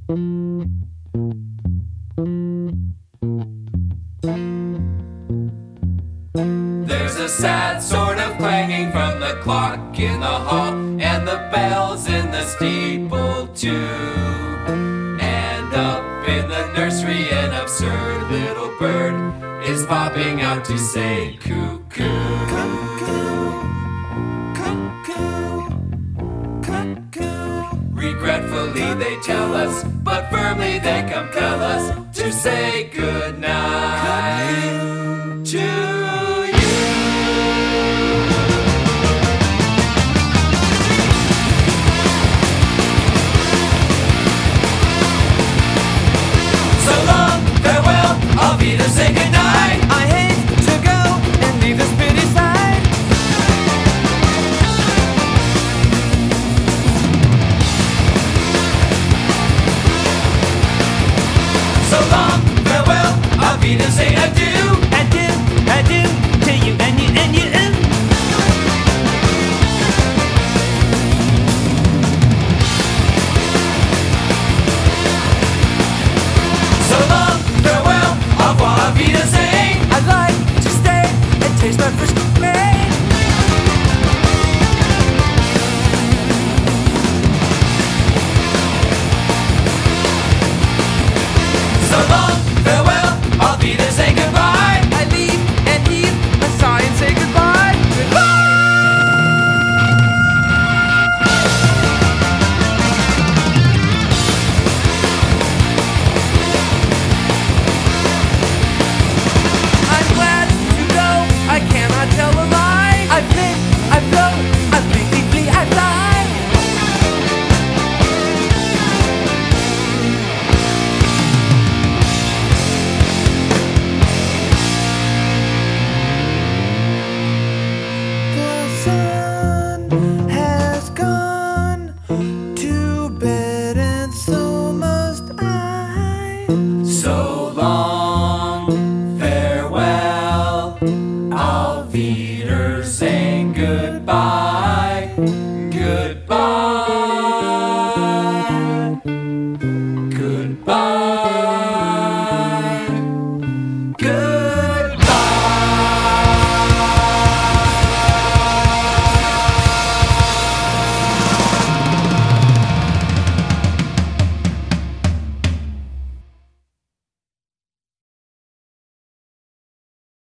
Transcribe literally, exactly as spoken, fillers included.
There's a sad sort of clanging from the clock in the hall, and the bells in the steeple too. And up in the nursery an absurd little bird is popping out to say cuckoo. Cuckoo, cuckoo, cuckoo. Regretfully they tell us, but firmly they compel us to say good night to you. So long, farewell, auf Wiedersehen, say good night. I hate to go and leave this pretty side. So long, farewell, auf Wiedersehen, adieu. Adieu, adieu to you and you and you and So long, farewell, au revoir, auf Wiedersehen. I'd like to stay and taste my first rain. So long, farewell, auf Wiedersehen, goodbye. I leave and heave a sigh and say goodbye. Goodbye. I'm glad to go, I cannot tell a lie. I flit, I float, I fleetly flee, I fly. The sun has gone to bed and so must I. So long, farewell, auf Wiedersehen, goodbye.